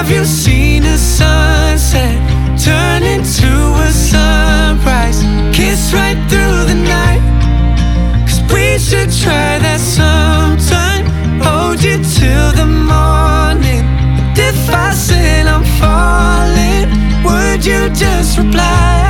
you seen a sunset turn into a sunrise? Kiss right through the night, 'cause we should try that sometime. Hold you till the morning. And if I said I'm falling, would you just reply?